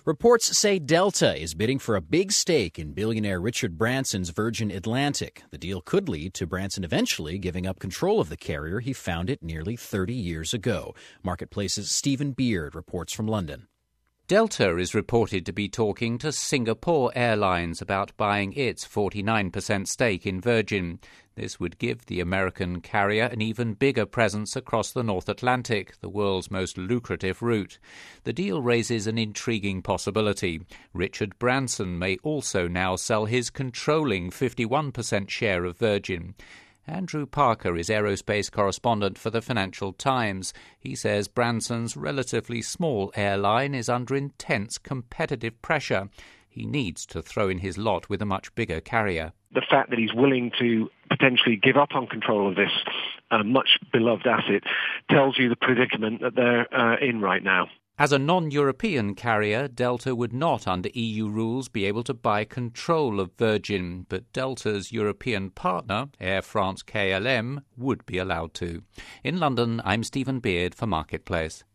Reports say Delta is bidding for a big stake in billionaire Richard Branson's Virgin Atlantic. The deal could lead to Branson eventually giving up control of the carrier he founded nearly 30 years ago. Marketplace's Stephen Beard reports from London. Delta is reported to be talking to Singapore Airlines about buying its 49% stake in Virgin. This would give the American carrier an even bigger presence across the North Atlantic, the world's most lucrative route. The deal raises an intriguing possibility. Richard Branson may also now sell his controlling 51% share of Virgin. Andrew Parker is aerospace correspondent for the Financial Times. He says Branson's relatively small airline is under intense competitive pressure. He needs to throw in his lot with a much bigger carrier. The fact that he's willing to potentially give up on control of this much beloved asset tells you the predicament that they're in right now. As a non-European carrier, Delta would not, under EU rules, be able to buy control of Virgin, but Delta's European partner, Air France-KLM, would be allowed to. In London, I'm Stephen Beard for Marketplace.